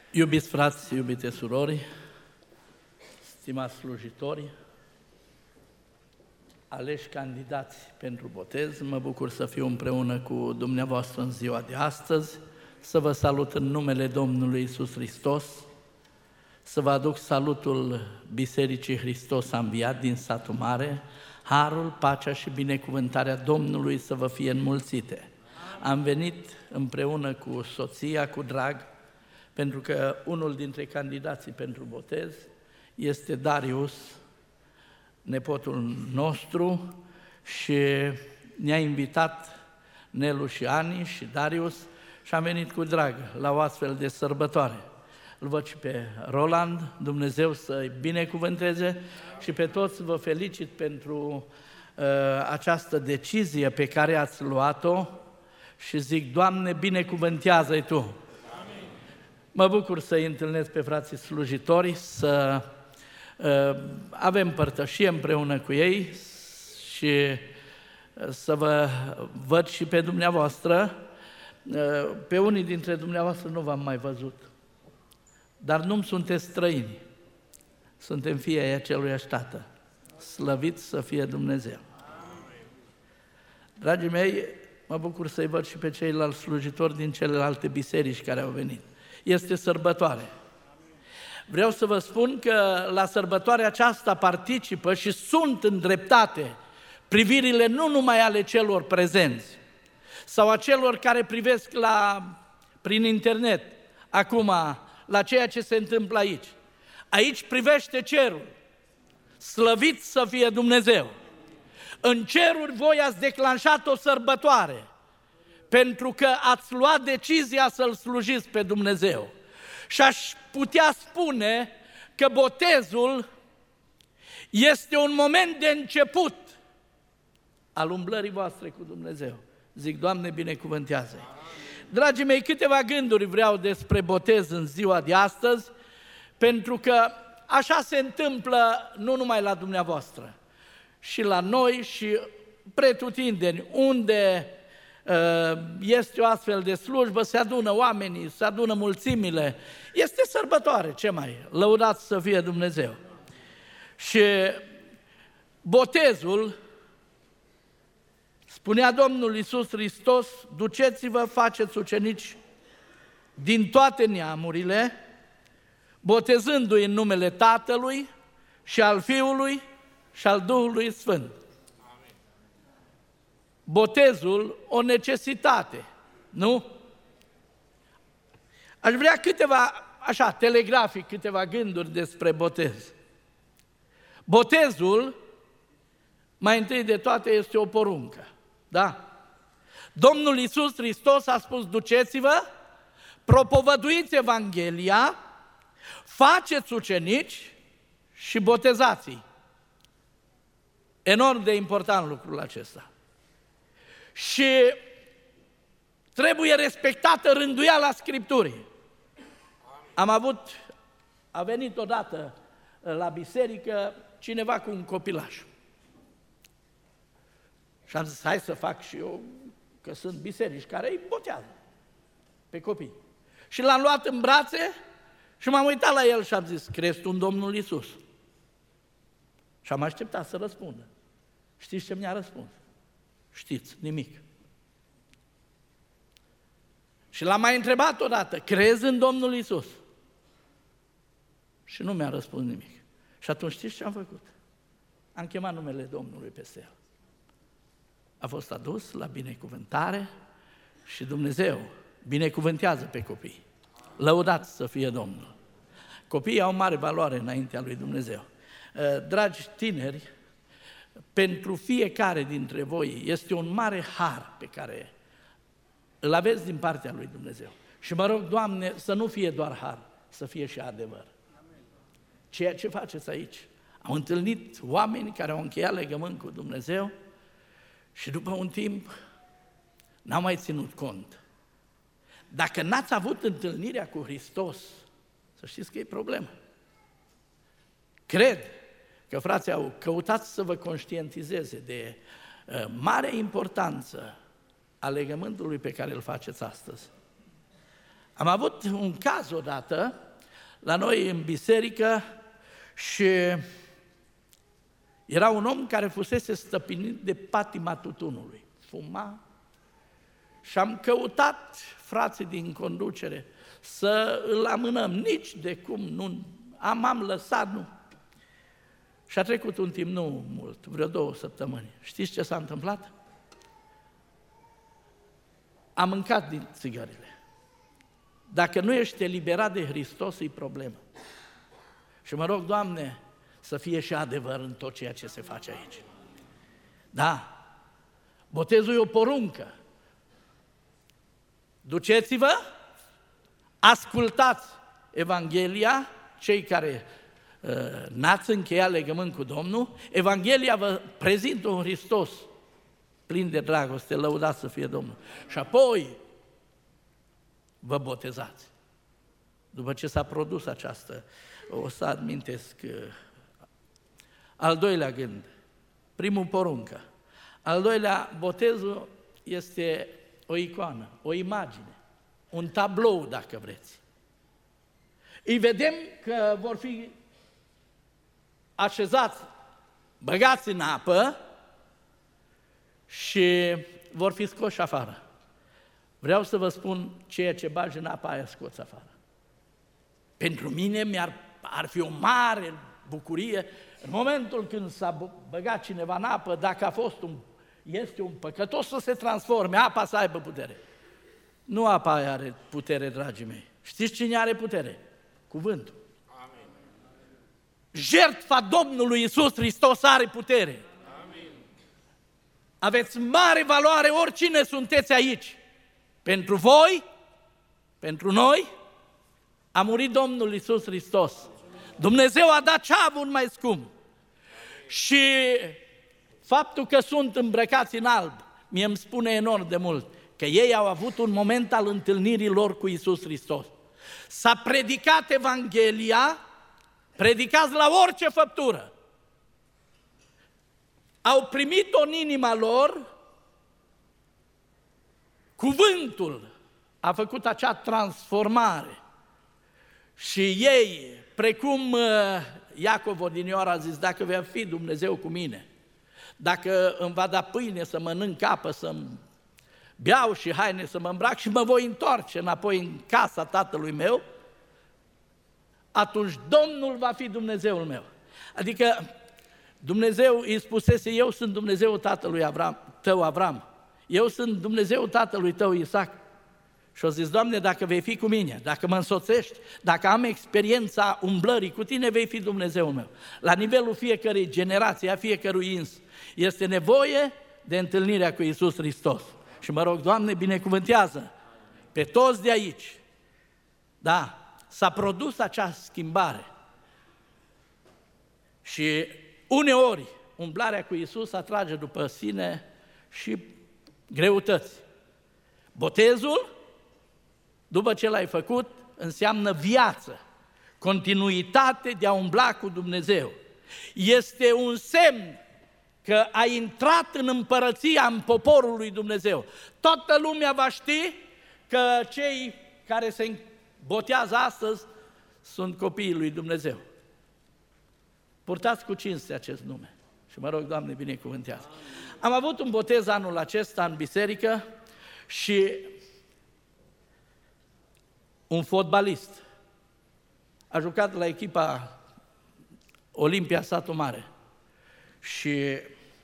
Iubiți frați, iubite surori, stimați slujitori, aleși candidați pentru botez, mă bucur să fiu împreună cu dumneavoastră în ziua de astăzi, să vă salut în numele Domnului Iisus Hristos, să vă aduc salutul Bisericii Hristos a Înviat din Satul Mare, harul, pacea și binecuvântarea Domnului să vă fie înmulțite. Am venit împreună cu soția, cu drag, pentru că unul dintre candidații pentru botez este Darius, nepotul nostru, și ne-a invitat Nelu și Ani și Darius și am venit cu drag la o astfel de sărbătoare. Îl văd și pe Roland, Dumnezeu să-i binecuvânteze și pe toți vă felicit pentru această decizie pe care ați luat-o și zic, Doamne, binecuvântează-i Tu! Mă bucur să-i întâlnesc pe frații slujitori, să avem părtășie împreună cu ei și să vă văd și pe dumneavoastră. Pe unii dintre dumneavoastră nu v-am mai văzut, dar nu-mi sunteți străini, suntem fii ai aceluiași Tată. Slăvit să fie Dumnezeu! Dragii mei, mă bucur să-i văd și pe ceilalți slujitori din celelalte biserici care au venit. Este sărbătoare. Vreau să vă spun că la sărbătoarea aceasta participă și sunt îndreptate privirile nu numai ale celor prezenți sau a celor care privesc prin internet acum la ceea ce se întâmplă aici. Aici privește cerul. Slăvit să fie Dumnezeu! În ceruri voi ați declanșat o sărbătoare, pentru că ați luat decizia să-L slujiți pe Dumnezeu. Și aș putea spune că botezul este un moment de început al umblării voastre cu Dumnezeu. Zic, Doamne, binecuvântează-i! Dragii mei, câteva gânduri vreau despre botez în ziua de astăzi, pentru că așa se întâmplă nu numai la dumneavoastră, și la noi și pretutindeni, unde este o astfel de slujbă, se adună oamenii, se adună mulțimile, este sărbătoare, ce mai? Lăudați să fie Dumnezeu! Și botezul, spunea Domnul Iisus Hristos, duceți-vă, faceți ucenici din toate neamurile, botezându-i în numele Tatălui și al Fiului și al Duhului Sfânt. Botezul, o necesitate, nu? Aș vrea telegrafic, câteva gânduri despre botez. Botezul, mai întâi de toate, este o poruncă, da? Domnul Iisus Hristos a spus, duceți-vă, propovăduiți Evanghelia, faceți ucenici și botezați-i. Enorm de important lucrul acesta. Și trebuie respectată rânduiala Scripturii. A venit odată la biserică cineva cu un copilaș. Și am zis, hai să fac și eu, că sunt biserici care îi botează pe copii. Și l-am luat în brațe și m-am uitat la el și am zis, crezi tu în Domnul Iisus? Și am așteptat să răspundă. Știți ce mi-a răspuns? Știți, nimic. Și l-am mai întrebat odată, crezi în Domnul Iisus? Și nu mi-a răspuns nimic. Și atunci știți ce am făcut? Am chemat numele Domnului peste el. A fost adus la binecuvântare și Dumnezeu binecuvântează pe copii. Lăudați să fie Domnul! Copiii au mare valoare înaintea lui Dumnezeu. Dragi tineri, pentru fiecare dintre voi este un mare har pe care îl aveți din partea lui Dumnezeu. Și mă rog, Doamne, să nu fie doar har, să fie și adevăr. Ceea ce faceți aici. Am întâlnit oameni care au încheiat legământ cu Dumnezeu și după un timp n-au mai ținut cont. Dacă n-ați avut întâlnirea cu Hristos, să știți că e problemă. Cred că frații au căutat să vă conștientizeze de mare importanță a legământului pe care îl faceți astăzi. Am avut un caz odată la noi în biserică și era un om care fusese stăpânit de patima tutunului. Fuma și am căutat frații din conducere să îl amânăm, nici de cum, nu, am lăsat, nu. Și a trecut un timp, nu mult, vreo 2 săptămâni. Știți ce s-a întâmplat? A mâncat din țigările. Dacă nu ești eliberat de Hristos, e problemă. Și mă rog, Doamne, să fie și adevăr în tot ceea ce se face aici. Da, botezul e o poruncă. Duceți-vă, ascultați Evanghelia, cei care n-ați încheiat legământ cu Domnul, Evanghelia vă prezintă un Hristos plin de dragoste, lăudat să fie Domnul. Și apoi vă botezați. După ce s-a produs această, o să amintesc al doilea gând, primul poruncă. Al doilea, botezul este o icoană, o imagine, un tablou, dacă vreți. Îi vedem că vor fi așezați, băgați în apă și vor fi scoși afară. Vreau să vă spun, ceea ce bagi în apa aia scoți afară. Pentru mine ar fi o mare bucurie în momentul când s-a băgat cineva în apă, dacă este un păcătos, să se transforme, apa să aibă putere. Nu apa aia are putere, dragii mei. Știți cine are putere? Cuvântul. Amin. Jertfa Domnului Iisus Hristos are putere. Amin. Aveți mare valoare oricine sunteți aici. Pentru voi, pentru noi, a murit Domnul Iisus Hristos. Dumnezeu a dat ce a avut mai scump. Și faptul că sunt îmbrăcați în alb, mie îmi spune enorm de mult că ei au avut un moment al întâlnirii lor cu Iisus Hristos. S-a predicat Evanghelia, predicați la orice făptură. Au primit-o în inima lor, cuvântul a făcut acea transformare. Și ei, precum Iacov odinioară a zis, dacă vei fi Dumnezeu cu mine, dacă îmi va da pâine să mănânc apă, să-mi beau și haine să mă îmbrac și mă voi întoarce înapoi în casa tatălui meu, atunci Domnul va fi Dumnezeul meu. Adică Dumnezeu îi spusese, eu sunt Dumnezeul tatălui tău Avram, eu sunt Dumnezeul tatălui tău Isaac. Și o zis, Doamne, dacă vei fi cu mine, dacă mă însoțești, dacă am experiența umblării cu tine, vei fi Dumnezeul meu. La nivelul fiecărei generații, a fiecărui ins, este nevoie de întâlnirea cu Iisus Hristos. Și mă rog, Doamne, binecuvântează pe toți de aici. Da, s-a produs acea schimbare. Și uneori umblarea cu Iisus atrage după sine și greutăți. Botezul, după ce l-ai făcut, înseamnă viață, continuitate de a umbla cu Dumnezeu. Este un semn că ai intrat în împărăția, în poporul lui Dumnezeu. Toată lumea va ști că cei care se botează astăzi sunt copiii lui Dumnezeu. Purtați cu cinste acest nume. Și mă rog, Doamne, binecuvântează. Am avut un botez anul acesta în biserică și un fotbalist a jucat la echipa Olimpia Satu Mare și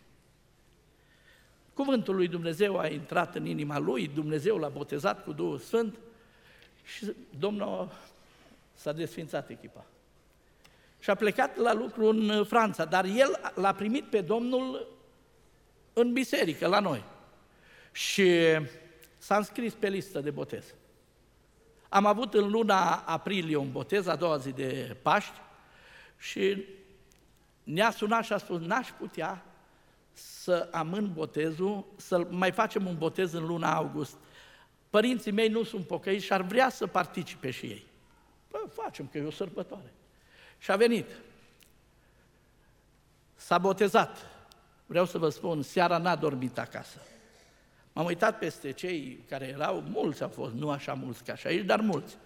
cuvântul lui Dumnezeu a intrat în inima lui, Dumnezeu l-a botezat cu Duhul Sfânt și Domnul s-a desfințat echipa. Și a plecat la lucru în Franța, dar el l-a primit pe Domnul în biserică, la noi. Și s-a înscris pe listă de botez. Am avut în luna aprilie un botez, a doua zi de Paști, și ne-a sunat și a spus, n-aș putea să amân botezul, să mai facem un botez în luna august. Părinții mei nu sunt pocăiți și ar vrea să participe și ei. Păi, facem, că e o sărbătoare. Și a venit. S-a botezat. Vreau să vă spun, seara n-a dormit acasă. M-am uitat peste cei care erau, mulți au fost, nu așa mulți ca și aici, dar mulți.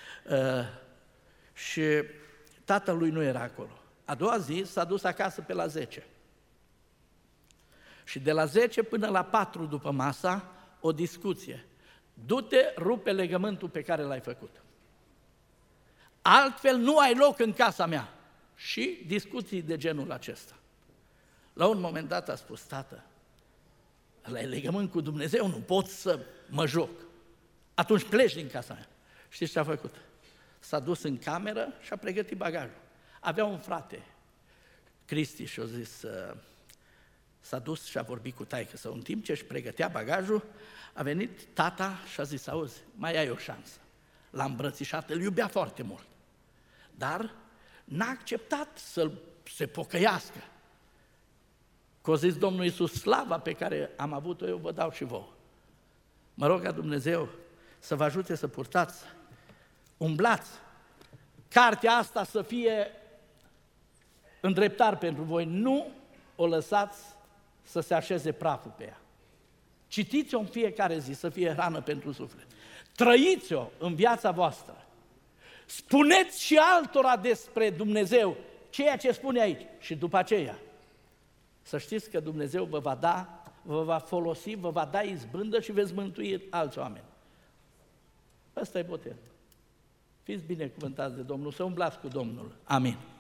Și tatălui nu era acolo. A doua zi s-a dus acasă pe la 10. Și de la 10 până la 4 după masa, o discuție. Du-te, rupe legământul pe care l-ai făcut. Altfel nu ai loc în casa mea. Și discuții de genul acesta. La un moment dat a spus: tată, ăla e legământ cu Dumnezeu, nu pot să mă joc. Atunci pleci din casa mea. Știți ce a făcut? S-a dus în cameră și a pregătit bagajul. Avea un frate, Cristi, și a zis, s-a dus și a vorbit cu taică-său. În timp ce își pregătea bagajul, a venit tata și a zis: auzi, mai ai o șansă. L-a îmbrățișat, îl iubea foarte mult, dar n-a acceptat să se pocăiască. Că a zis Domnul Iisus: slava pe care am avut-o eu vă dau și vouă. Mă rog ca Dumnezeu să vă ajute să purtați, umblați, cartea asta să fie îndreptar pentru voi, nu o lăsați să se așeze praful pe ea. Citiți-o în fiecare zi, să fie hrană pentru suflet. Trăiți-o în viața voastră. Spuneți și altora despre Dumnezeu ceea ce spune aici. Și după aceea, să știți că Dumnezeu vă va da, vă va folosi, vă va da izbândă și veți mântui alți oameni. Ăsta e botezul. Fiți binecuvântați de Domnul, să umblați cu Domnul. Amin.